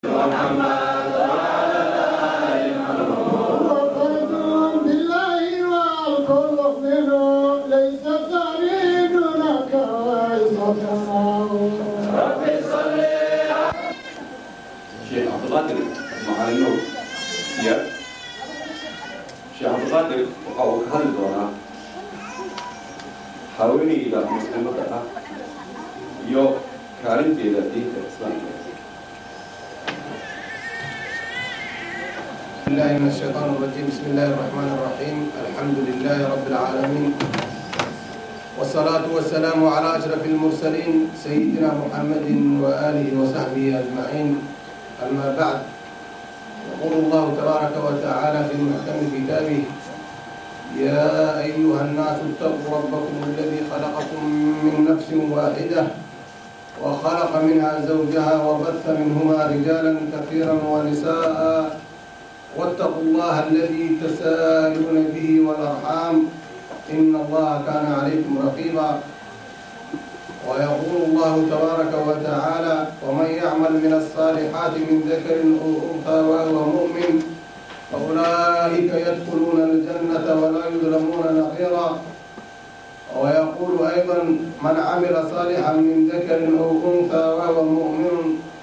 محمد وعلى آل محمود وقدم بالله والكل منه ليس سعيد لك ربي صل شيخ عبد القادر معلم يا شيخ عبد القادر وقعوا كهل دونا حاولني إلى مسلمة يو كارنتي إلى دين الإسلام. بسم الله من الشيطان الرجيم. بسم الله الرحمن الرحيم. الحمد لله رب العالمين والصلاة والسلام على أشرف المرسلين سيدنا محمد وآله وصحبه أجمعين. أما بعد، يقول الله تبارك وتعالى في محكم كتابه: يا أيها الناس اتقوا ربكم الذي خلقكم من نفس واحدة وخلق منها زوجها وبث منهما رجالا كثيرا ونساء واتقوا الله الذي تساءلون به والأرحام إن الله كان عليكم رقيبا. ويقول الله تبارك وتعالى: ومن يعمل من الصالحات من ذكر أو أنثى وهو مؤمن فأولئك يدخلون الجنة ولا يظلمون نقيرا. ويقول أيضا: من عمل صالحا من ذكر أو أنثى وهو مؤمن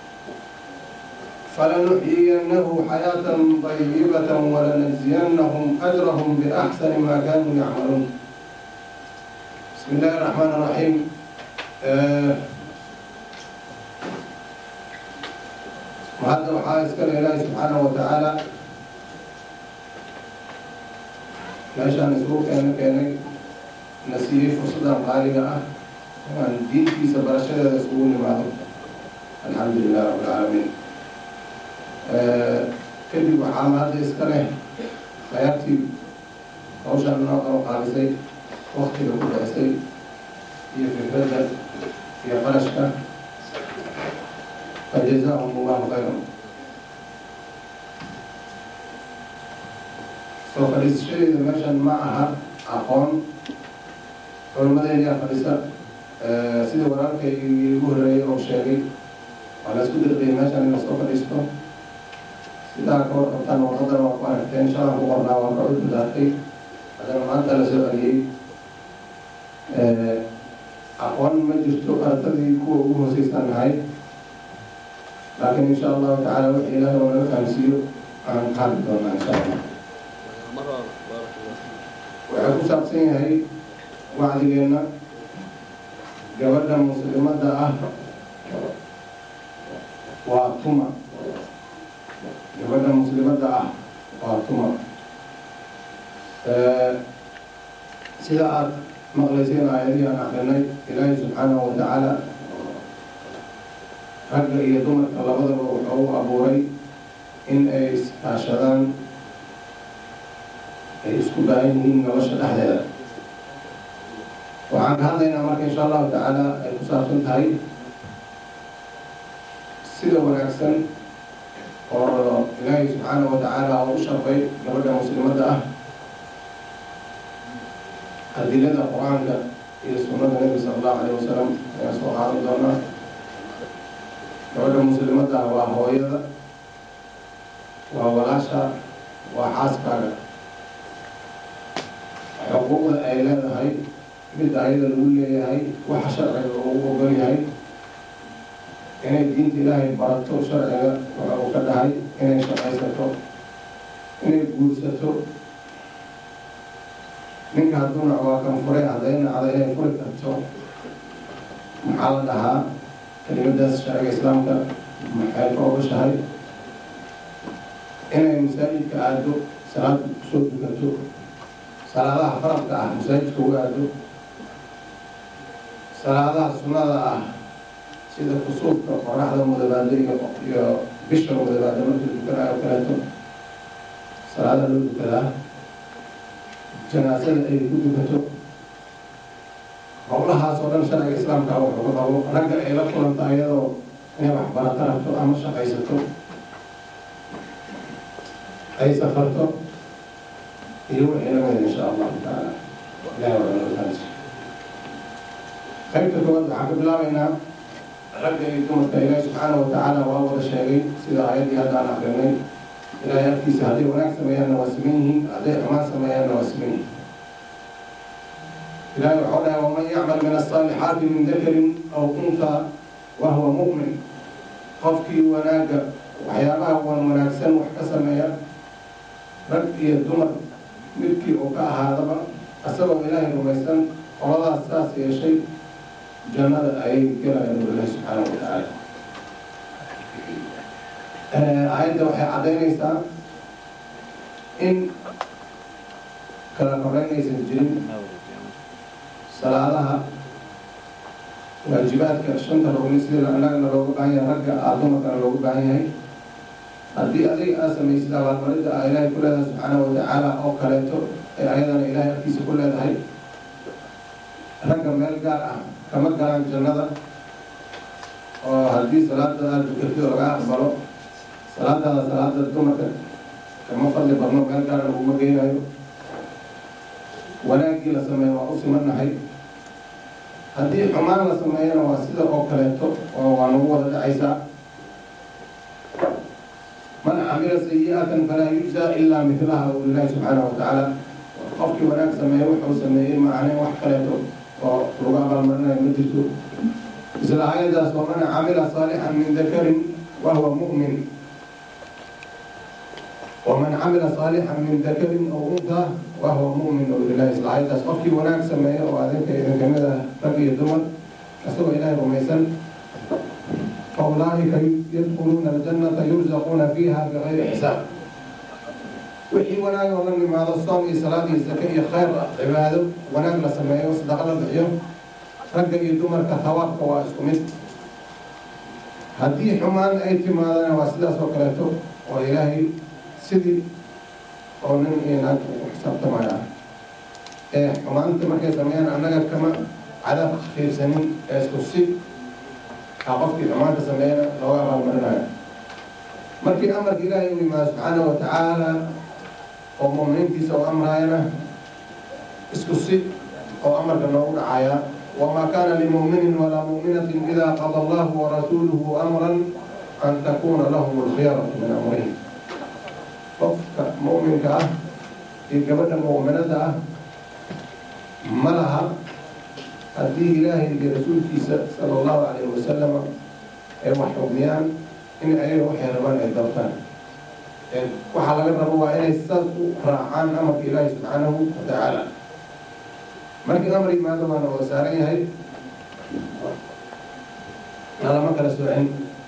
فلنحيينه حياة طيبة ولنجزينهم أجرهم بأحسن ما كانوا يعملون. بسم الله الرحمن الرحيم. وهذا وحائز كالإله سبحانه وتعالى meeshaan isugu keenay nasiiyey fursadan qaaliga ah aan diintiisa barashadeeda isugu nimaado. alxamdu lilah rabbi alcaalamiin. kadib waxaa hadda iska leh khayaartii hawshaan noo qabo qaabisay, waktiga ku bixisay iyo fikradda iyo qarashka. fajazaahum allahu khayran. soo fadhiisashadeeda meeshan ma aha aqoon, culimadeena fadhisa sida walaalkay igu horeeyay oo sheegay waa la isku dirqiyay meeshan in la soo fadhiisto. sidaa ka warqabtaan warqadan waa ku aragteen, shalan ku qornaa waa ka cudurdaartay, haddana maanta la soo celiyey. aqoon ma jirto ardadii kuwa ugu hooseysan nahay, laakiin insha allahu tacaala wixii ilaahay oo naga fahamsiiyo aan ka hadli doonaa insha allah. waxay ku saabsan yahay wacdigeenna gabadha muslimadda ah waa tuma. gabadha muslimadda ah waa tuma. sida aad maqlayseen aayadihii aan akrinay, ilaahay subxaanahu wa tacaala ragga iyo dumarka labadaba wuxuu u abuuray in ay iskaashadaan, ay isku baahan yihiin nolosha dhexdeeda. waxaan ka hadlaynaa marka insha allahu tacaala ay ku saabsan tahay sida wanaagsan oo ilaahay subxaanahu wa tacaala oo u sharfay gabadha muslimadda ah. adilada qur-aanka iyo sunnada nebi sala allahu alayh wasalam ayaan soo qaadan doonaa. gabadha muslimadda ah waa hooyada, waa walaasha, waa xaaskaaga. xuquuqda ay leedahay, midda ayada lagu leeyahay, waxa sharciga ugu ogol yahay, inay diinta ilaahay barato, sharciga waxa uu ka dhahay, inay shaqaysato, inay guursato. ninka hadduuna waa kan furay, hadday nacda inay furi karto. maxaa la dhahaa kelimadaas sharciga islaamka maxay ka ogoshahay? inay masaajidka aado, salaada kusoo dukato, salaadaha faradka ah masaajidka uga aado, salaadaha sunnada ah sida kusuufka, qoraxda mudabaada iyo bisha mudabaada markii dukanayo o kaleeto salaadaha loo dukadaa, janaasada ay ku dukato. howlahaas oo dhan sharciga islaamka wuxuu ka qabo. ragga ay la kulanta iyadoo inay waxbarato rabto ama shaqaysato, ay safarto iyo wixii lamida insha allahu tacaala ilahay waa noo fahansi. qaybta koowaad waxaan ka bilaabaynaa ragga iyo dumarka ilaahi subxaanahu watacaala waa wada sheegay sida aayaddii hadda aan akrinay ilaahay agtiisa hadday wanaag sameeyaanna waa siman yihiin hadday xumaan sameeyaanna waa siman yihiin ilaahay waxau dhahay waman yacmal min asaalixaati min dakarin aw untaa wahuwa mu'min qofkii wanaagga waxyaabaha wan wanaagsan wax ka sameeya rag iyo dumar midkii uu ka ahaadaba isagoo ilaahay rumaysan qoladaas saas yeeshay jannada ayay galayaan ilaahi subxaanahu watacaala aayadda waxay caddaynaysaa in kala koreynaysan jirin salaadaha waajibaadka shanta rugni sida annagana looga baahan yahay ragga dumarkana loogu baahan yahay haddii adiga aad samaysid abaalmarinta aa ilaahay ku leedahay subxaanahu watacaala oo kaleeto ee ayadana ilaahay agtiisa ku leedahay ragga meel gaar ah kama galaan jannada oo haddii salaada aad dukatid laga aqbalo salaadaada salaada dumarka kama fadli badno meel gaara laguma geynayo wanaaggii la sameeyo waa u simannahay haddii xumaan la sameeyana waa sida oo kaleeto oo waa nagu wada dhacaysaa man camila sayi'atan falaa yujzaa ilaa mihlaha u ilaahi subxaanahu watacaala qofkii wanaag sameeya wuxuu sameeyey macneen wax kaleeto oo lagu abaalmarinayo ma jirto isla aayadaas waman camila saalixan min dakarin wahuwa mu'min waman camila saalixan min dakarin aw untaa wahuwa mu'min oo ilaahi isla aayadaas qofkii wanaag sameeya oo adinka idin kamid ah rag iyo dumar isagoo ilaahay rumaysan faulaa'ika yadkhuluuna aljannata yurzaquuna fiiha bigayri xisaab wixii wanaag oo la nimaado soom iyo salaad iyo zake iyo khayr cibaado wanaag la sameeyo sadaqa la bixiyo ragga iyo dumarka thawaabka waa isku mid haddii xumaan ay timaadana waa sidaas oo kaleeto oo ilaahay sidii oo nin iyo naag u xisaabtamaya ee xumaanta markay sameeyaan annaga kama cadaab khafiifsanin ee isku si qofkii xumaanta sameeyana looga abaalmarinayo markii amarka ilaahay u yimaado subxaanahu watacaala oo mu'miniintiisa u amraayana isku si oo amarka noogu dhacaya wamaa kaana limu'minin walaa mu'minatin idaa qada allahu warasuuluhu amran an takuuna lahum alkhiyaratu min amrihim qofka mu'minka ah iyo gabadha mu'minada ah ma laha haddii ilaahay iyo rasuulkiisa sala allahu calayhi wasalama ay wax xugmiyaan in ayaga waxay rabaan ay daltaan waxaa laga rabo waa inay saas u raacaan amarka ilaahi subxaanahu watacaala markii amar yimaado waana wada saaran yahay nalama kala soocin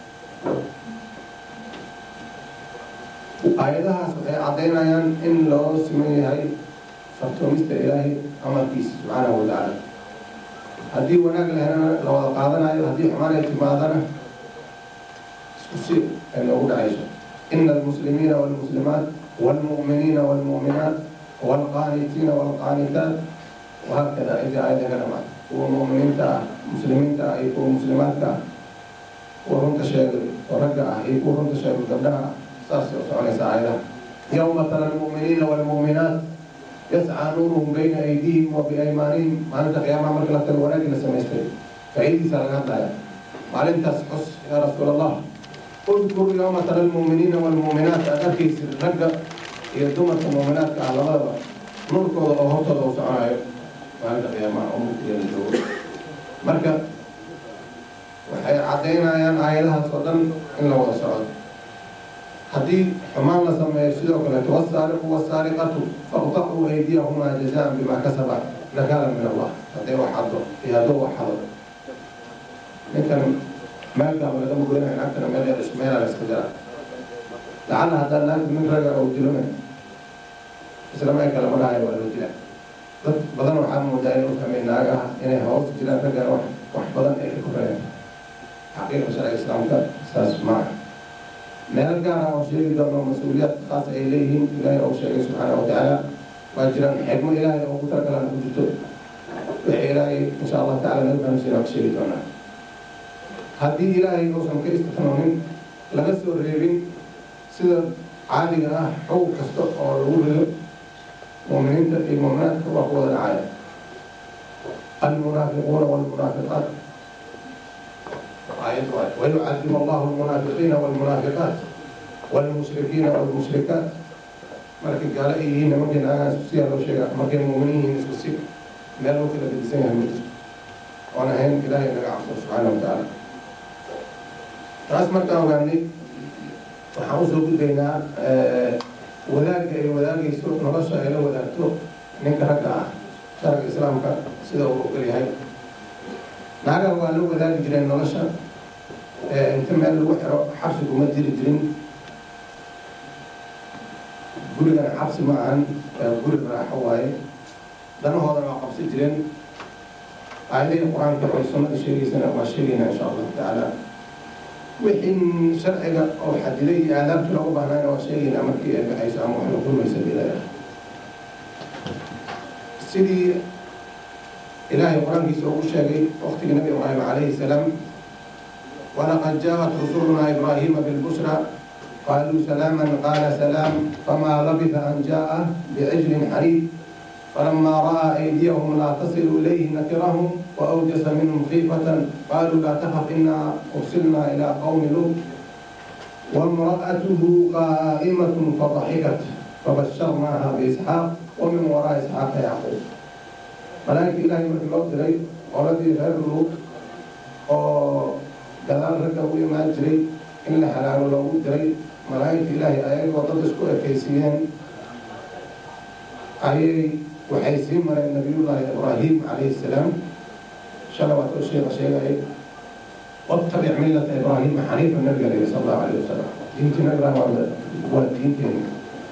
aayadahaas waxay caddaynayaan in loo siman yahay fartoomista ilaahay amarkiisa subxaanahu watacaala haddii wanaag la helana la wada qaadanayo haddii xumaan ay timaadana isku si ay noogu dhacayso ina almuslimiina waalmuslimaat waalmu'miniina waalmu'minaat waalqaanitiina waalqaanitaat wahaakada intii aayadda ka dhamaad kuwa mu'miniinta ah muslimiinta ah iyo kuwa muslimaadka ah kuwa runta sheegay oo ragga ah iyo kuwa runta sheegay gabdhaha ah saas oo soconaysa aayadaha yawma tara almu'miniina waalmu'minaat يسعى نورهم بين أيديهم وبأيمانهم معناتها قيامة مركز لك الوراق اللي سميستي فعيدي سرقات لها معلن تسحس يا رسول الله اذكر يوم ترى المؤمنين والمؤمنات أدركي سرقة يدومة المؤمنات على غضبة نوركو أو هوتو أو سعاير معناتها قيامة أمك يلجوه مركز وحي عدينا يان آيالها صدن إلا هو سعود haddii xumaan la sameeyo sidoo kaleeto wasaariqu wasaariqatu faqtacuu aydiyahumaa jazaan bimaa kasaba nakaalan min allah hadday wax xado iyo hadduu wax xado ninkan meelkaaba lagama goynaya naagtana meelaa la iska jira lacalla haddaa naagta nin raga oo dilona isla meel kale ma dhahayo waa loo dilaa dad badan waxaa moodaa inay u fahmeen naagaha inay hoos jiraan raggana wax badan ay ka korayaan xaqiiqa sharciga islaamka saas maaha meel gaara oo sheegi doono mas-uuliyaad khaas ay leeyihiin ilaahay oo sheegay subxaana watacaala waa jiraan xigmo ilaahay oo ku talagalaan ku jirto wixii ilaahay insha allah tacala naga fahamsiina ka sheegi doonaa haddii ilaahay uusan ka istifnoonin laga soo reebin sida caadiga ah xoog kasta oo lagu rido mu'miniinta iyo mu'minaadka waa ku wada dhacaya almunaafiquuna waalmunaafiqaat ويعذب الله المنافقين والمنافقات والمشركين والمشركات markii gaala ay yihiin nimankii naagaha isku siyaa loo sheegaa markay muuminiin yihiin isku si meel loo kala gedisan yahay mid oon ahayn ilaahay naga cabso subxaana watacaala taas markaan ogaanay waxaan usoo gudbaynaa wadaagga ay wadaagayso nolosha ay la wadaagto ninka ragga ah sharciga islaamka sida uu ogol yahay naagaha waa la wadaagi jireen nolosha inta meel lagu xiro xabsi kuma jiri jirin gurigana xabsi ma ahan guri raaxo waaye danahoodana waa qabsi jireen aayadihii qur-aanka ay sunnada sheegaysana waa sheegaynaa insha allahu tacaala wixii sharciga oo xadiday iyo aadaabtii loogu baahnaayna waa sheegaynaa markii ay baxayso ama wax la kulmaysa ilaahay sidii ilaahay qur-aankiisa ugu sheegay waqtigii nabi ibraahim calayhi salaam walaqad jaa'at rusulunaa ibraahiima bilbushra قالوا سلاما قال سلام فما لبث أن جاء بعجل حنيف فلما رأى أيديهم لا تصل إليه نكرهم وأوجس منهم خيفة قالوا لا تخف إنا أرسلنا إلى قوم لوط وامرأته قائمة فضحكت فبشرناها بإسحاق ومن وراء إسحاق يعقوب ملائكة إلهي مثل الله دري ولدي غير لوط كذلك ركبوا ما جري إلا حلال لو دري ملائكة إلهي آيات وضدسكو أكيسيين آيات وحيسين من النبي الله إبراهيم عليه السلام شلوات الشيخ شيخ واتبع ملة إبراهيم حنيفا النبي عليه صلى الله عليه وسلم دينتي نقرأ والدين تاني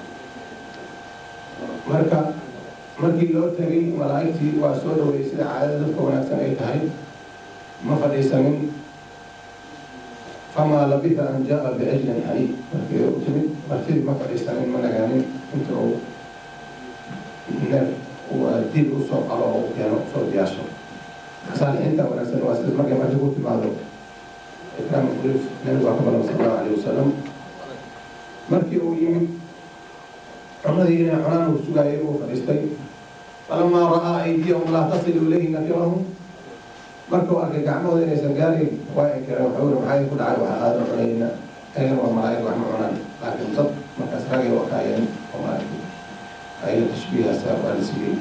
markii loo tagay malaa'igtii waa soo dhaweeyey sida caadada dadka wanaagsan ay tahay ma fadhiisanin فما لبث أن جاء بعجل حنيف مرتدي ما فعيسان من نجانين انتو وديب أسوأ على كانوا صوت ياشر صالح انت ونسأل واسد مرقى ما تقول في بعضه إكرام الضيوف نبي محمد صلى الله عليه وسلم مركي يمين الذين حنان والسجاير وفريستين فلما رأى أيديهم لا تصل إليه نكرهم markuu arkay gacmahooda inaysan gaarin waa inkireen wuxuu maxay ku dhacay waxa aad cunayna ayaan waa malaa'ig wax ma cunaan laakiin dad markaas ragay waa kaayeen oo malaa'ig ay tashbiihaasa waa la siiyey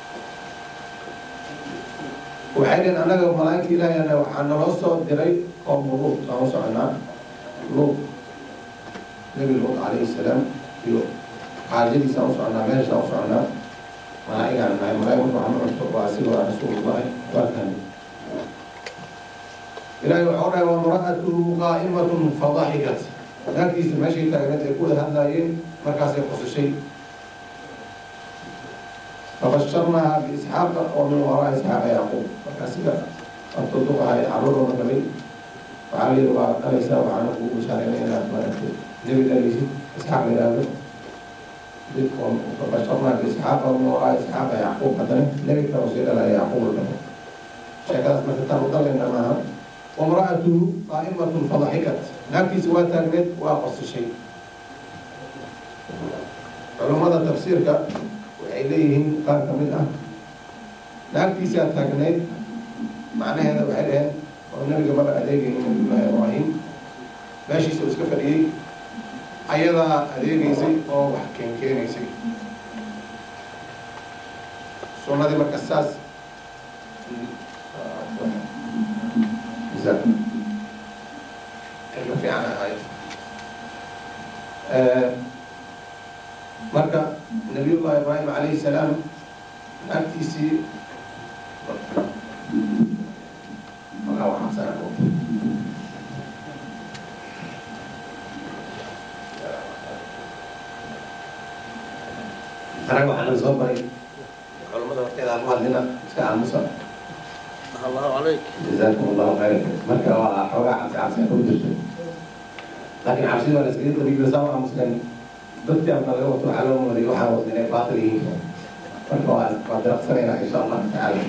waxay dheen annaga malaa'igta ilaahayna waxaa naloo soo diray qoom luut aan u soconaa luut nabi luut calayhi salaam iyo xaajadiisa aan u soconaa meesha aan u soconaa malaa'igaan nahay malaa'ig wax ma cunto waa asiga waa rasuulullahi waa kan إلهي وحورها وامرأته قائمة فضحكت لكن ماشي تاجنت يقول هذا مركز يقص الشيء فبشرناها بإسحاق ومن وراء إسحاق يعقوب فكاسبة أتصدقها يعرض مثلي وعلي وليس وعنه بشارين إلى أخبارته نبي الله إسحاق إلى أبد فبشرنا بإسحاق ومن وراء إسحاق يعقوب مثلا نبي توصيل إلى يعقوب له شكلت مثل ترضى إنما وامرأته قائمة فضحكت لكن سوى تاجنت وأقص الشيء علماء التفسير وإليهم قال كمدة لكن سوى تاجنت معنى هذا وحده والنبي قبل أديك من إبراهيم باش يسوي سكفر إيه أيضا أديك يسي أو حكين كين يسي سونا دي مركزاس كلمة في عنها هاي مركا نبي الله إبراهيم عليه السلام أكتسي وقعوا حسنا تراجعوا على الزبري علماء وقتها المعلمة كان مصر الله عليك جزاكم الله خير مركا حوالي عبسي لكن عبسي ولا سكرين طبيب لسوا مسلم ضدي أن الله وتروح لهم وليوحى وزنين باطلين مركا قادر أقصرنا إن شاء الله تعالى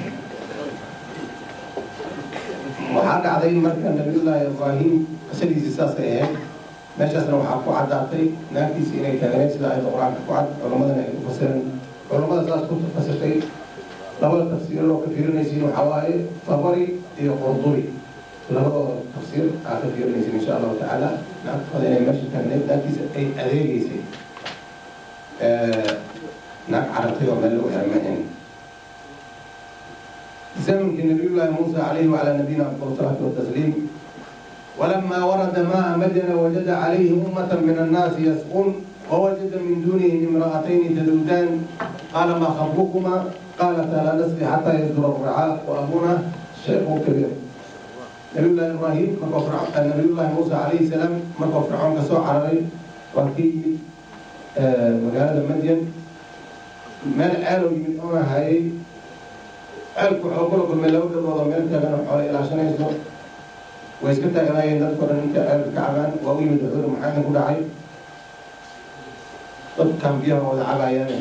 وحاق عليه مركا النبي الله إبراهيم أسلي زيساس إيه ماشي أسنا وحاقوا عداتي ناكي سيني كاغنين سيدا أيضا قرآن كفعاد علماء يفسرن علماء ساس كنت فسرتين لولا تفسير لو كثير نسين وحوائي طبري قرطبي labadooda tafsiir aad ka fiirinaysin insha allahu tacaala naagtooda inay meesha taagneed naagtiisa ay adeegaysay naag carabtay oo meel lagu xirmayn زمن نبي الله موسى عليه وعلى نبينا أفضل الصلاة والتسليم ولما ورد ماء مدين وجد عليه أمة من الناس يسقون ووجد من دونهم امرأتين تذودان قال ما خطبكما قالتا لا نسقي حتى يصدر الرعاء وأبونا شيخ كبير نبي الله إبراهيم نبي الله موسى عليه السلام مركو فرعون كسوع عربي وكي مقالة مدين ما الآلو من أمها هاي ألكو حقولك الملوك الوضمين كانوا حوالي إلى عشان يسوع ويسكت غناية نذكر أن أنت الكعبان وأوي من دخول محانا كل عيب قد كان فيها وضع عبايانا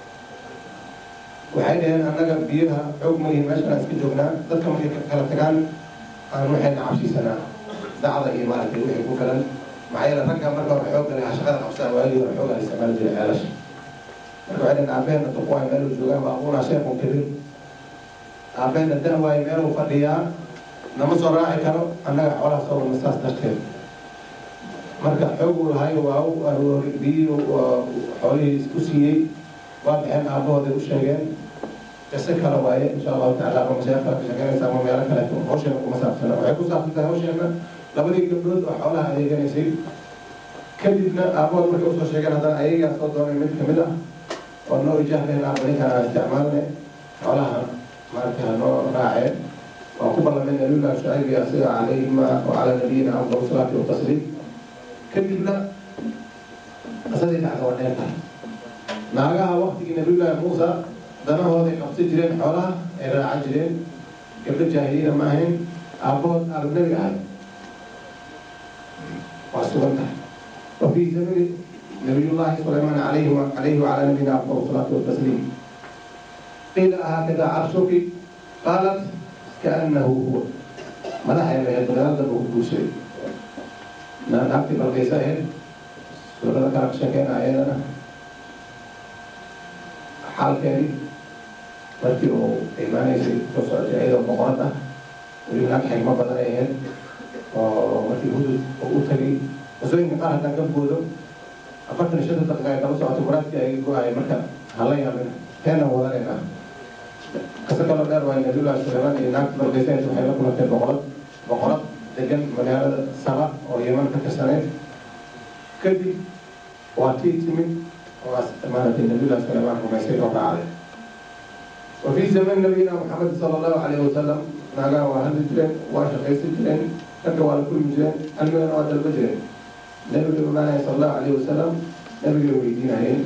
وحينها أنك بيها حكم لي ماشنا اسكت جبنا ذكر من كلامتكان أنا وحين عشي سنة دعض إيمانك الوحي كفلا معايا لفكها مركب حوق لي عشقات الأقصار وقالي وحوق لي سمال جل علاش مركب عيدنا عبانا تقوى مالو الجوغان وأبونا شيخ كبير عبانا الدعوة يميلو فقيا نمصر راعي كانوا أنك حولها صور مساس تشتغل مركب حوق الهاي وأو بي وحولي سكوسيي واضحين أبوه ذي الشيئين تسكر رواية إن شاء الله تعالى ومشايخ لك شكرا يسامو ميالك لكم هوشينا ومساف سنة وعيكو سافتها هوشينا لابد يقبلون وحولها أيضا يسير كدبنا أبوه مركب أسوى شيئين هذا أيضا صدوا من ملك مدى وأنه يجهلنا أبنيك على استعمالنا حولها مركب نوع راعي وقبل من نبي الله شعيب يأسر عليهما وعلى نبينا أفضل الصلاة والتسليم كدبنا أسدي تحت ونيتها ناقاها وقت نبي الله موسى دمه هذه قبض جرين حولها إلى عجلين قبل الجاهلين معهم أبوه النبي عليه وأسلمتها وفي زمن نبي الله سليمان عليه وعلى نبينا أفضل الصلاة والتسليم قيل هكذا عرشك قالت كأنه هو ماذا حيث يتغلب كل شيء نعم في القيسائل سورة ذكرت شكينا عيننا حال كاري مركبه إيماني سي تصعد جائزة ومقارنة ويقول لك حكمة بدل أيهن ومركب هدود وقوتني وزوين من قارة نقب بودو أفكت نشدة تقاية تبصع تبرات كي يقول هاي مركب هلا يعمل كان هو ذلك قصة الله دار وإن نبي الله سليمان إنك بالقيسين سبحانه لكم في بقرات دجن من هذا السبع ويمن كتسنين كذي واتيت من وأمانة النبي الله سليمان وما يسير عليه وفي زمن نبينا محمد صلى الله عليه وسلم ناقا وهل جرين واشقيس جرين تكوى على كل جرين المين وعد البجرين نبي الله صلى الله عليه وسلم نبي ويدينا هين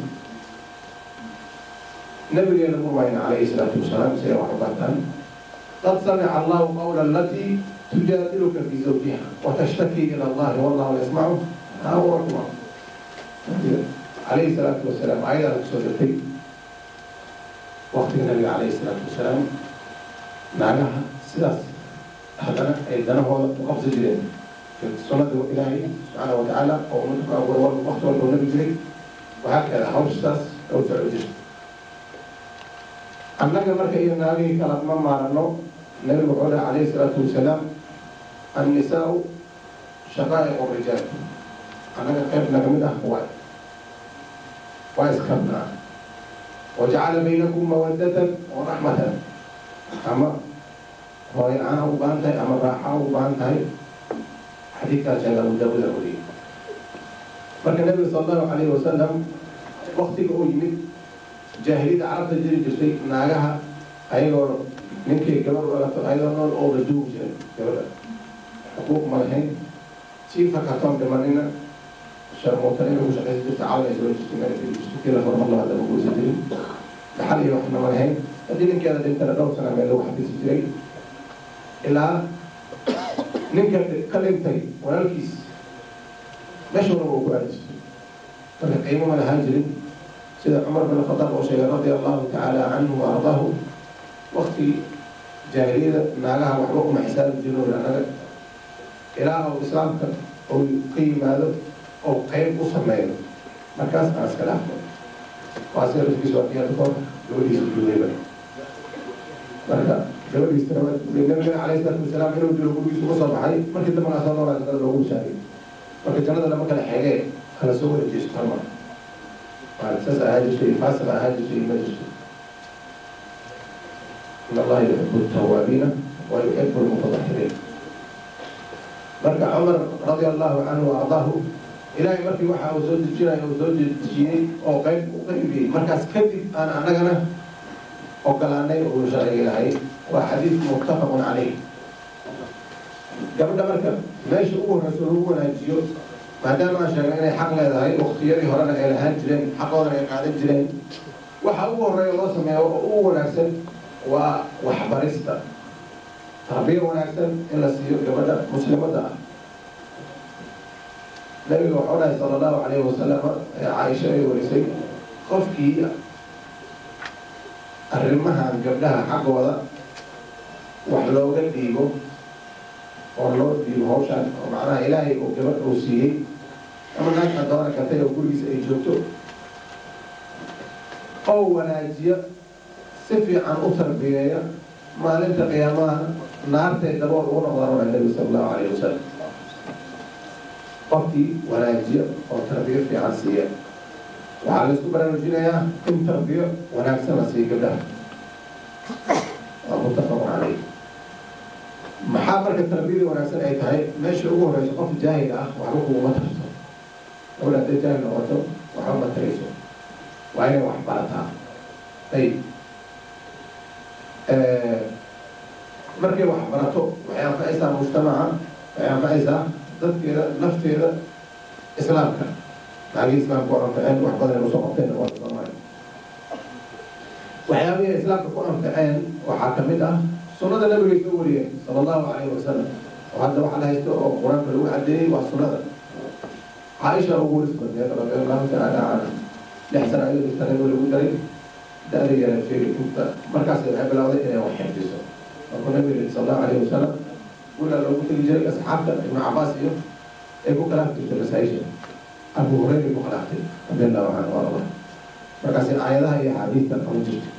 نبي المؤمن عليه الصلاة والسلام سيرا وحباتان قد سمع الله قولا التي تجادلك في زوجها وتشتكي إلى الله والله يسمعه هو رحمه عليه الصلاة والسلام أيضا سورتي وقت النبي عليه الصلاة والسلام معناها سلاس هذا أيضا هو قبض جرين في السنة الإلهي سبحانه وتعالى أو وقت والنبي جرين وهكذا حول سلاس أو تعجز أنك مركي النبي كلام ما معنا النبي محمد عليه الصلاة والسلام النساء شقائق الرجال أنك قبلنا من أخوات ويسخبنا وجعل بينكم مودة ورحمة أما هو يلعنه بانتهي أما راحه بانتهي حديثة جل ودول الولي فكان النبي صلى الله عليه وسلم وقت الأجمد جاهلية عرب تجري جسدي ناقها أيضا منك قبل ولا أيضا نور أو ردوب جل قبل حقوق ملحين سيفا كتام بمننا شرموتين وشقيت تعالى يزوج اجتماعي في كذا فرم الله هذا بقول سجل لحالي وإحنا ملحين أدين كذا دين ترى دور سنة من لو حد سجل إلا نمكن كلمتي ولا الكيس نشر وقوعد فالقيمة من هاجر سيدنا عمر بن الخطاب وشيخ رضي الله تعالى عنه وأرضاه وقت جاهلية نالها وحبكم حساب الجنوب لأنك إله الإسلام أو قيم هذا أو قيم أصمين مركز أنا سكلاه وأسير في سؤال يا دكتور يقول لي سجود لي مركز gabadhiisana nabigana calayhi salaatu wasalaam inuu dilo gurigiisa uga soo baxay markii dambe asoo noolaa jannada loogu bishaaray marka jannada lama kala xegee kala soo wada jeesto hormar saas ahaa jirtay faasiq ahaa jirtay ma jirto in allaha yuxibu altawaabiina wa yuxibu almutadaxiriin marka cumar radia allahu canhu wa ardaahu ilaahay markii waxa uu soo dejinaya uu soo dejiyey oo qayb u qaybiyey markaas kadib aan annagana ogolaanay oo sharciga ilahay waa xadiid muttafaqun calayh gabadha marka meesha ugu horreyso lagu wanaajiyo maadaama aan sheegay inay xaq leedahay waqtiyadii horena ay lahaan jireen xaqoodana ay qaadan jireen waxa ugu horreeya loo sameeyo oo ugu wanaagsan waa waxbarista tarbiya wanaagsan in la siiyo gabadha muslimadda ah nabiga waxau dhahay sala allahu calayhi wasalam caaisha ay warisay qofkii arrimahan gabdhaha xaggooda wax looga dhiibo oo loo dhiibo hawshaan oo macnaha ilaahay oo gabadh uu siiyey ama naagta doona kartay oo gurigiisa ay joogto oo wanaajiya si fiican u tarbiyeeya maalinta qiyaamaha naartay dabool ugu noqdaan waa nabiga sala allahu calayhi wasalam qofkii wanaajiya oo tarbiyo fiican siiya waxaa la isku baraarujinayaa in tarbiyo wanaagsan la siiyo gabdhaha waa muttafaqun calayh maxaa marka tarbiyada wanaagsan ay tahay meesha ugu horeyso qof jaahil ah waxba kuguma tarto gabadha hadday jaahil noqoto waxba ma tarayso waa inay wax barataa ayib markay wax barato waxay anfacaysaa mujtamaca waxay anfacaysaa dadkeeda nafteeda islaamka naagii islaamka oo anfaceen wax badan usoo qabteen waa soomaali waxyaabihii islaamka ku anfaceen waxaa ka mid ah sunnada nabigay soo wariyeen sala allahu calayhi wasalam oo hadda waxa la haysto oo qur-aanka lagu caddeeyey waa sunnada caaisha ugu waris badneed radiallahu tacaala canha 6 sano ayuu dhigta nabiga lagu daray da-da yara sheegay inta markaas waxay bilowday inay wax xifdiso markuu nabiga sala allahu calayhi wasalam wiilaa loogu tegi jiray asxaabta ibnu cabaas iyo ay ku khilaaf jirtay masaa-isha abu hurayra ku khilaaftay radiallahu canhu arda markaasi aayadaha iyo axaadiista qaban jirtay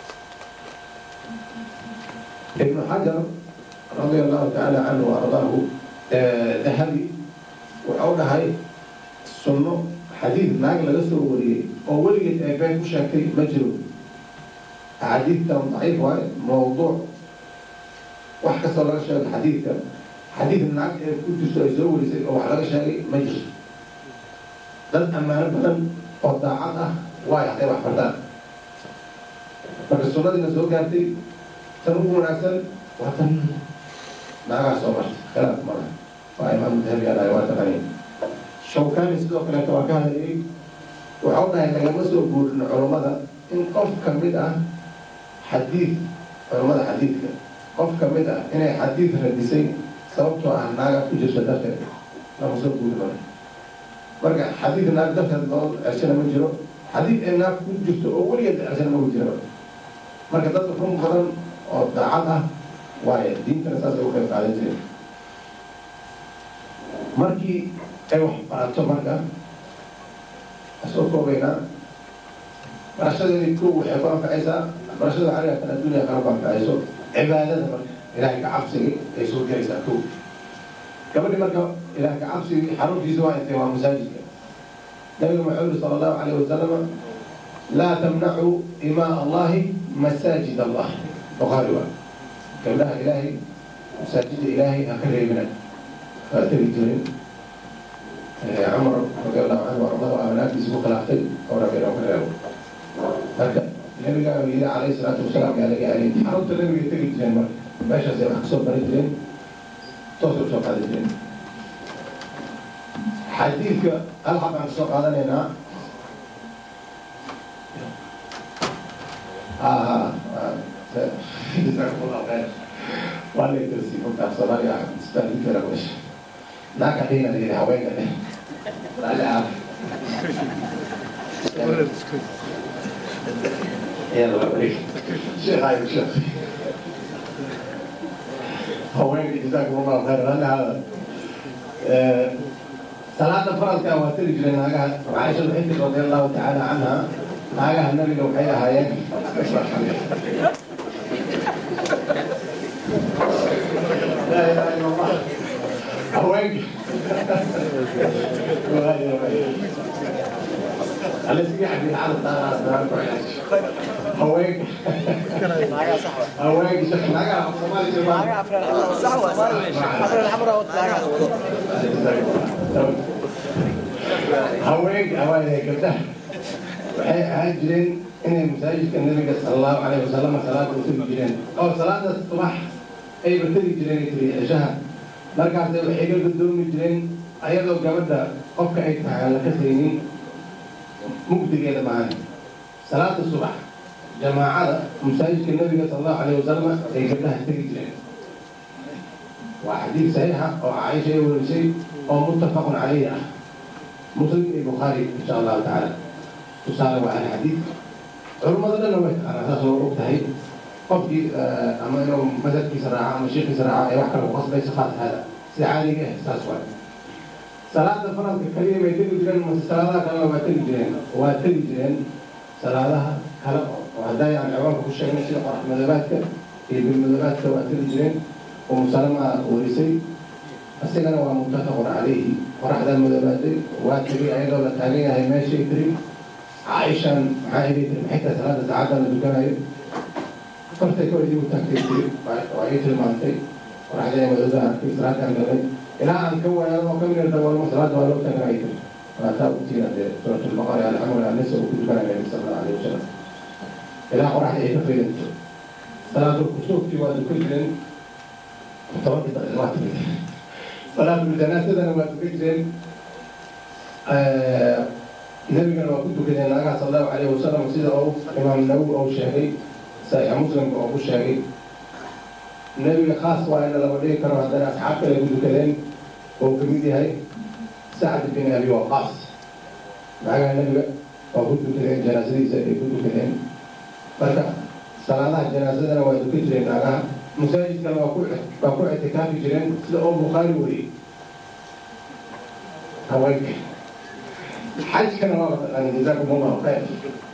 ibnu xajar radia allahu tacaala canhu wa ardaahu dahabi wuxuu dhahay sunno xadiid naag laga soo wariyey oo weligeed ay been ku sheegtay ma jiro axaadiidtan daciif waaye mawduuc wax kastoo laga sheego xadiidka xadiid naag ee ku jirto ay soo warisay oo wax laga sheegay ma jirto dad ammaano badan oo daacad ah waay hadday wax bartaan marka sunnadiina soo gaartay tan ugu wanaagsan waa tan naagaha soo martay khilaaf mala waa imaam dahabi adahay waa taqaniin shawkani sidoo kaleeto waa ka hadlayay waxau dhahay lagama soo guurin culummada in qof ka mid ah xadiid culummada xadiidka qof ka mid ah inay xadiid radisay sababtoo ah naaga ku jirta darteed lama soo guuri mara marka xadiid naag darteed loo cershana ma jiro xadiid ee naag ku jirto oo weligeed cershana ma ku jiro marka dad run badan oo daacad ah waaye diintana saas ay u qayb qaadan jireen markii ay wax barato marka asoo koobaynaa barashadeedii kow waxay ku anfacaysaa barashada xariirkan adduunya kala ku anfacayso cibaadada marka ilaahay ka cabsigii ay soo gelaysaa kow gabadhi marka ilaahay ka cabsigii xaruntiisa waa intay waa masaajidka nabiga wuxuu yiri sala allahu calayhi wasalam laa tamnacuu imaa allahi masaajid allah bukhaari waa gabdhaha ilaahay masaajida ilaahay ha ka reebina waa tegi jirin cumar radiallahu canhu ardahu abanaagtiisa ku khilaaftay oo rabay inuu ka reebo marka nabiga yidhi calayhi salaatu wasalaam yaa laga celin xarunta nabiga tegi jireen marka meeshaasay wax kasoo bari jireen toosay usoo qaadi jireen xadiidka hal xaq aan kasoo qaadanaynaa جزاكم الله خير وعلى الكرسي كنت أحصل عليها استاذ كده وش ناك حين اللي هواينا ده لا عارف يلا بريك شيخ هاي شيخ هواينا جزاكم الله خير أنا هذا صلاة الفرض كأواتر جلنا ناقها عائشة بنت رضي الله تعالى عنها ناقها النبي لو حيها هاي لا اله الا الله هواك على سياح في العالم هواك هواك شكلها هواك هواك كده هاجرين إن مساجد النبي صلى الله عليه وسلم صلاة وسلم جيران أو صلاة الصباح أي بتري جيران يتري عشاء مركز الحجر بدون جيران أيضا جمدا قفك أي على كثيرين مقدر هذا معنا صلاة الصبح جماعة مساجد النبي صلى الله عليه وسلم أي قبلها تري جيران وحديث صحيحة أو عائشة ولا شيء أو متفق عليه مسلم البخاري إن شاء الله تعالى وصار على الحديث علماء ذلك نوعت على أساس وقتها قبل أما يوم مثل في سراعة أما شيخ في سراعة يوحكر وقصد ليس خاص هذا سعالي إحساس واحد صلاة الفرق الكريمة يتلي جرين صلاة كما واتلي جرين واتلي جرين صلاة كلا وهدايا عن عوام كل شيء نسي قرح مذباتك بالمذبات واتلي جرين ومسلمة ورسي السجن هو متفق عليه ورح ذا المذبات واتلي أيضا لتانية هي ماشي يتري عائشة عائلة حتى 3 ساعات من الدكان فرت كل يوم تكتير وعيت المنطقة وراح جاي مدرسة في صلاة كاملة إلى أن كون يوم كامل الدول مصرات ولو تنعيت فأتوا تينا سورة البقرة على الحمد لله النساء وكل كان النبي صلى الله عليه وسلم إلى راح جاي في صلاة الكسوف في وقت كل توقيت الوقت صلاة الجنازة أنا وقت كل النبي قال وكنت كذا النبي صلى الله عليه وسلم سيد أو إمام النووي أو الشافعي صحيح مسلم أو أبو الشافعي النبي خاص وأنا لو ليه كانوا عندنا أصحاب كانوا يقولوا كلام وكميدي هاي سعد بن أبي وقاص معنا النبي وكنت كذا جنازة كنت كذا فرجع صلاة الجنازة أنا وكنت كذا مساجد كان وقوع اعتكاف جيران سيد أبو بخاري ولي هواك حاج كان واقف أنا جزاكم الله خير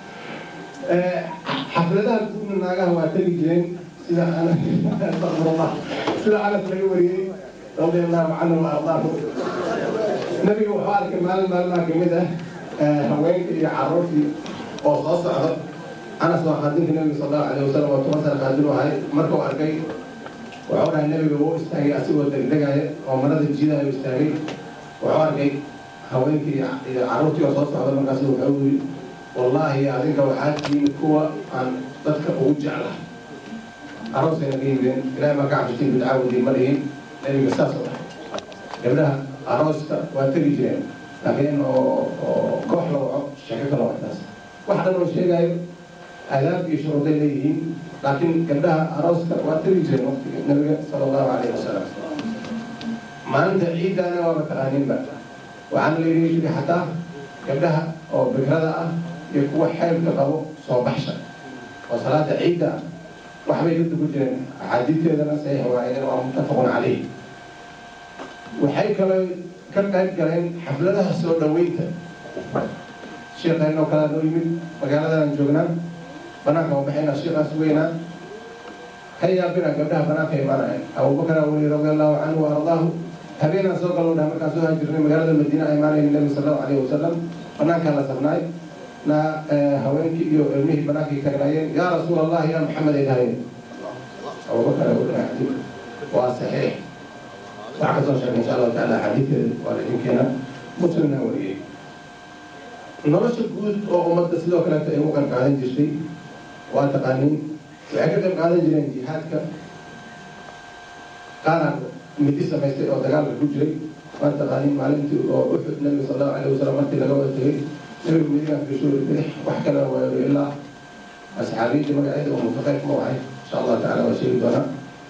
حفلتها بتكون من ناقة واتلي جرين سيدا أنا استغفر الله سيدا أنا تلوري رضي الله عنه وأرضاه نبي وحوالك المال ما كمده هوين يعرفي وصاصة أنا سوى خادمك النبي صلى الله عليه وسلم وتمثل خادمه هاي مركو أركي وعورها النبي وهو استهي أسوى الدقدقة ومرض الجيدة يستهي وعورها هوينك عروتي وصوصة هذا المقاس الأول والله أذنك وحاتي متكوى عن تذكر وجع له عروسي نقيم بين إلى ما قاعد يشتين بالعاود المرئين لأني مساسة قبلها عروسك واتري جرين لكن كوح لو شكك لو أحداث واحدة لو شيء قايل آلاف يشرطين ليهين لكن قبلها عروسك واتري جرين وقت النبي صلى الله عليه وسلم ما أنت عيد أنا ومتغانين بقى وعن اللي يجي حتى قبلها أو بكرة يكون حال كقبو صباحشة وصلاة عيدة وحبي يقول تقول عديد هذا صحيح ومتفق عليه وحي كان قايد كلام حفلتها السوداوية الشيخ إنه كان يمين وقالنا نجونا بناك وبحنا الشيخ سوينا هيا بنا قبلها بناك معنا أبو بكر ولي رضي الله عنه وأرضاه هبينا سوق الله مركز سوق جرني مجال المدينة إيمان النبي صلى الله عليه وسلم بناك على سبناي نا هوينك يو المه بناك كرناين يا رسول الله يا محمد إلهي أبو بكر ولي وصحيح وعكسوا إن شاء الله تعالى حديث ولا يمكن مسلم ولي نرش الجود أو أمد سلوك كلام تأمو كان قاعدين جشري واتقانين وعكسوا قاعدين جرين جهادك كان مدرسة ما يستطيع دجال الرجل وأنت غني معلمتي وأحد النبي صلى الله عليه وسلم أنت لقوة تغير نبي المدينة في شهور البدح وحكى له إلا أصحابي مقعد ومتقيف موعي إن شاء الله تعالى وشيء دونا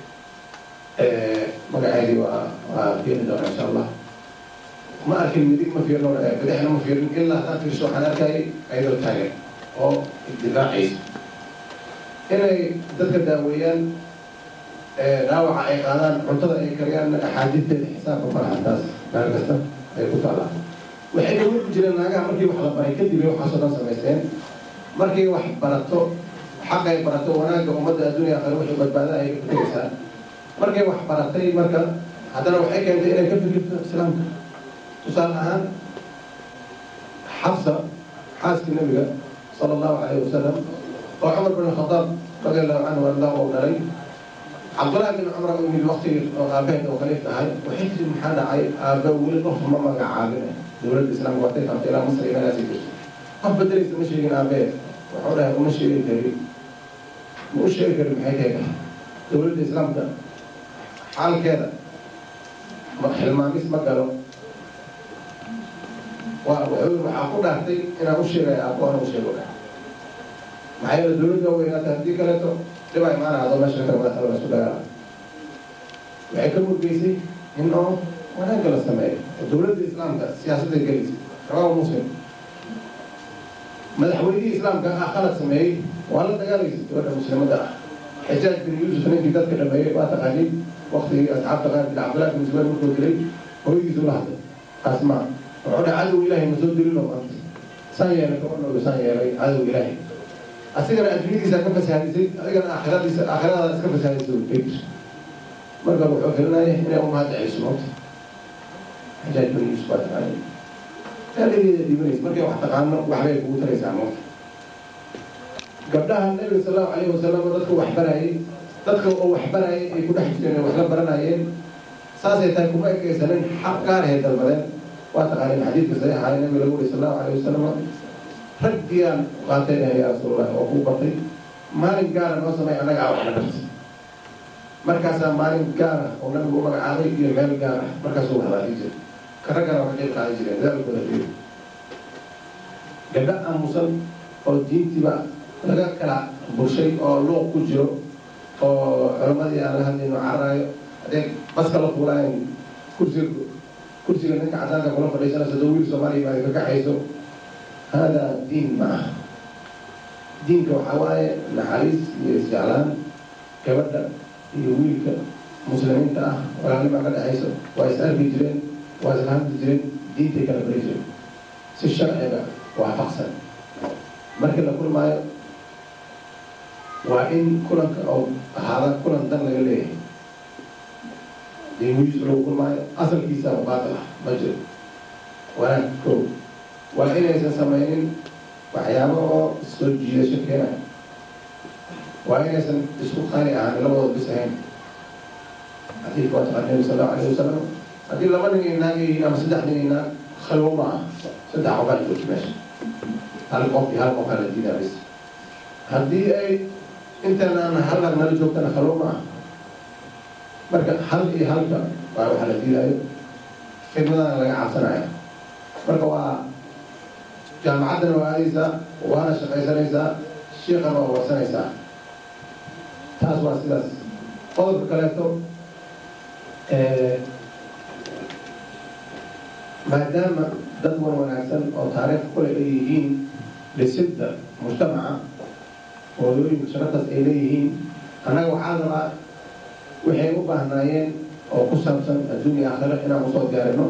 مقعدي وفين دونا إن شاء الله ما أكل المدينة ما في نور بدحنا ما في إلا ذاك في الشوح أنا كاي أيضا تاني أو الدفاع عيسى هنا تذكر داويا dhaawaca ay qaadaan cuntada ay kariyaan axaadiisteeda xisaabka faraxantaas meel kasta ay ku taallaan waxay dawlad ku jireen naagaha markii wax la baray kadib ay waxaasoo dhan samaysteen markii wax barato xaq ay barato wanaagga ummadda adduunya aakhira wixii badbaada ay ka tegaysaa markay wax baratay marka haddana waxay keentay inay ka fikirto islaamka tusaale ahaan xafsa xaaskii nabiga sala allahu calayhi wasalam oo cumar bin khadaab radi allahu canhu ardaa oo dhalay cabdullahi bin cumar mid waqtigii oo aabaheed oo khaliif ahay waxay tiri maxaa dhacay aabba weli qof ma magacaabine dowladda islaamka watay qabtay ilaa masr inagaasii jirtay qof bedelaysa ma sheegin aabaheed wuxuu dhahay uma sheegi kari ma u sheegi kari maxay tahay dowladda islaamka xaalkeeda xilmaamis ma galo waxaa ku dhaartay inaan u sheegaya aqoona u sheego maxaa yeele dowladda weynaata haddii kaleeto dhibaa imaana adoo meesha kale madaxda la isku dagaala waxay ka murgeysay in oo wanaagga la sameeyo oo dowladda islaamka siyaasadda gelaysa rawaahu muslim madaxweynihii islaamka ah khalad sameeyey waa la dagaalaysa gabadha muslimadda ah xijaaj bin yuusuf ninkii dadka dhameeyey waa taqaaniin waqtigii asxaabta qaar bin cabdillahi bin zubayr markuu dilay hooyadiisu la hadlay asmaa wuxuu dhahay cadow ilaahay ma soo dilino maanta saan yeelay gabadhoodu saan yeelay cadow ilaahay asigana adduunyadiisa ka fasahaadisay adigana aakhiradaada iska fasahaadisay fikir marka wuxuu filinaya inay u mahad celiso moogta xijaaj bin yuusuf waa taqaaniin taaligeeda dhibanaysa markay wax taqaano waxbay kugu taraysaa moogta gabdhaha nabiga sal allahu calayhi wasalam oo dadka wax barayay dadka oo wax barayay ay ku dhex jireen wax la baranayeen saasay tahay kuma ekaysanin xaq gaarahay dalbadeen waa taqaaniin xadiidka saxiixa ee nabiga lagu yiri sal allahu calayhi wasalam raggiyaan qaateen yaa rasuulallah oo kuu bartay maalin gaara noo samay annaga wax la bartay markaasaa maalin gaara oo nabigu u magacaabay iyo meel gaara markaasuu waxbaadii jiray ka raggana waa ka qayb qaadan jireen dadaalkooda fiiri gabdha aamusan oo diintiiba laga kala bulshay oo luuq ku jiro oo culammadii aan la hadlayno caraayo haddee baska la fuulaayan kursiga ninka cadaanka kula fadhiisanaysa doo wiil soomaaliya baa ka kaxayso haadaa diin ma aha diinka waxaa waaye naxariis iyo isjeclaan gabadha iyo wiilka muslimiinta ah walaalnima ka dhexayso waa is arki jireen waa isla hadli jireen diintay kala bari jireen si sharciga waafaqsan markii la kulmaayo waa in kulanka oo ahaada kulan dan laga leeyahay diinwiisu lagu kulmaayo asalkiisa baatil ah ma jiro wanaag koow waa inaysan samaynin waxyaabo oo soo jiidasho keenaya waa inaysan isku qani ahaan labadooda bis ahayn xadiidka waa taqaan nabi sal allahu alayhi wasalam haddii laba nin inaag yihiin ama saddex nin inaag khalwo ma aha saddex qofaa joogta meesha hal qof iyo hal qofaa la diidaa bis haddii ay intaan hal rag nala joogtana khalwo ma aha marka hal iyo halka waa waxaa la diidaayo khidmadana laga cabsanaya marka waa jaamacaddana waa aadaysaa waana shaqaysanaysaa shiiqana waa warsanaysaa taas waa sidaas qodobka kaleeto maadaama dad wanaagsan oo taariikh kule ay yihiin dhisidda mujtamaca hooyooyinka shaqataas ay leeyihiin annaga waxaa rabaa waxay u baahnaayeen oo ku saabsan adduunya aakhira inaan usoo diyaarino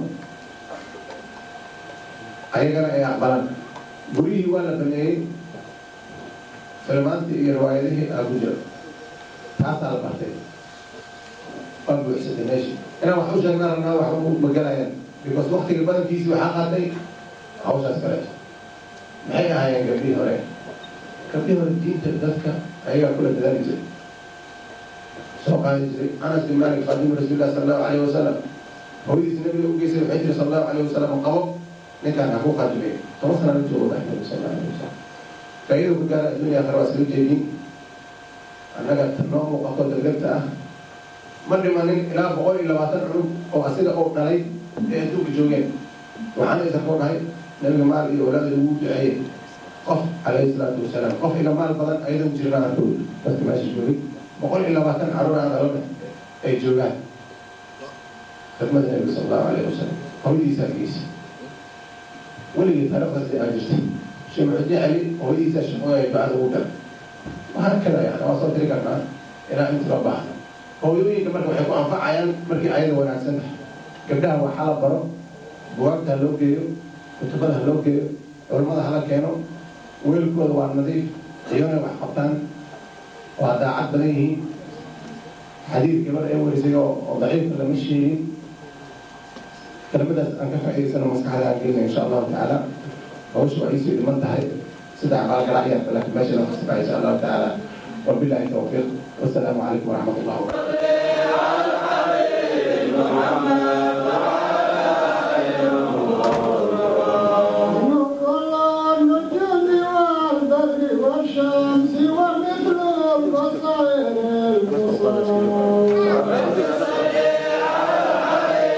ayagana ay aqbalaan gurihii waa la baneeyey filmaantii iyo riwaayadihii aa ku jira taasaa la bartay waa buuxsatay meeshii inaan wax u sheegnaa rabnaa wax u magalayaan because waktiga badankiisii waxaa qaatay hawshaas kaleeto maxay ahaayeen gabdhihii hore diinta dadka ayagaa kula dadaali jiray soo qaadi jiray anas bin malik qaadimu rasuulillahi sala allahu calayhi wasalam hooyadiisi nabiga u geysay waxay tiri sala allahu calayhi wasalam qabo ninkaan ha ku qaadimay 10 sana la joogo dhahay nabi sala allahu calayhi wasalam faa'iido ku gaara adduunya aakhira waa isla jeedin annaga noo muuqato degdegta ah ma dhimanin ilaa 120 cunug oo asiga oo dhalay ee adduunka joogeen waxaana isa koo dhahay nabiga maal iyo walaada ugu duceeyey qof calayhi salaatu wasalaam qof iga maal badan ayadan jirnaa harkood dadka meesha joogay 120 caruur aan dhalana ay joogaan khidmada nabiga sala allahu calayhi wasalam hooyadiisaa geysa weligii taariikhdaasi aa jirtay sheekh muxudiin cali hooyadiisaa shaqooyay bacda ugu dhan waxaa kada yani waa soo tiri karnaa ilaa inta loo baahda hooyooyinka marka waxay ku anfacayaan markii ayada wanaagsan tahay gabdhaha waxaa la baro buwaagta ha loo geeyo kutubada ha loo geeyo culamada hala keeno weelkooda waa nadiif iyona wax qabtaan waa daacad badan yihiin حديث كبر أول شيء ضعيف لما شيء كلمة أنك فعلي سنة مسكحة كلنا إن شاء الله تعالى هو شو أي شيء منتهي سدع على قراءة لكن ماشي نفسه إن شاء الله تعالى وبالله التوفيق والسلام عليكم ورحمة الله وبركاته.